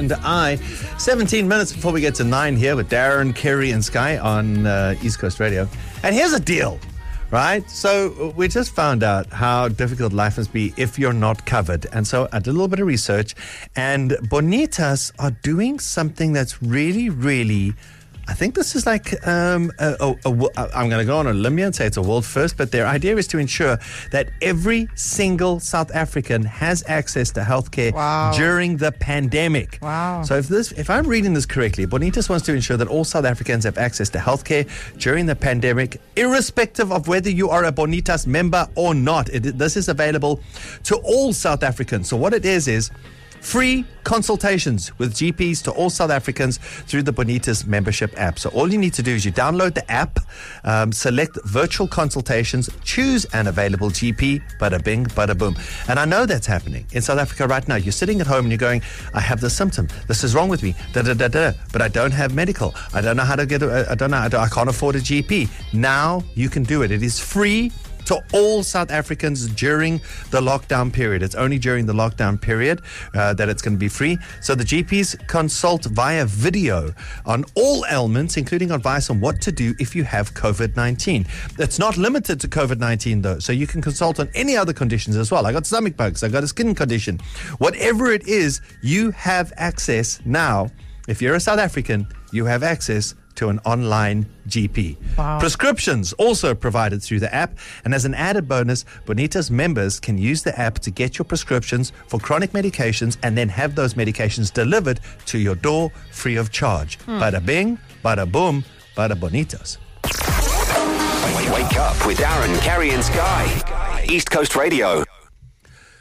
and I. 17 minutes before we get to 9 here with Darren, Kerry, and Sky on East Coast Radio. And here's a deal, right? So we just found out how difficult life must be if you're not covered. And so I did a little bit of research, and Bonitas are doing something that's really, really... I think this is like, I'm going to go on a limb here and say it's a world first, but their idea is to ensure that every single South African has access to healthcare during the pandemic. Wow. So if I'm reading this correctly, Bonitas wants to ensure that all South Africans have access to healthcare during the pandemic, irrespective of whether you are a Bonitas member or not. This is available to all South Africans. So what it is free consultations with GPs to all South Africans through the Bonitas membership app. So all you need to do is you download the app, select virtual consultations, choose an available GP, bada bing, bada boom. And I know that's happening in South Africa right now. You're sitting at home and you're going, I have this symptom. This is wrong with me. But I don't have medical. I don't know how to get I can't afford a GP. Now you can do it. It is free to all South Africans during the lockdown period. It's only during the lockdown period that it's going to be free. So the GPs consult via video on all ailments, including advice on what to do if you have COVID-19. It's not limited to COVID-19 though, so you can consult on any other conditions as well. I got stomach bugs, I got a skin condition. Whatever it is, you have access now. If you're a South African, you have access to an online GP. Wow. Prescriptions also provided through the app, and as an added bonus, Bonitas members can use the app to get your prescriptions for chronic medications and then have those medications delivered to your door free of charge. Bada bing, bada boom, bada Bonitas. Wake up with Darren, Kerry, and Sky. East Coast Radio.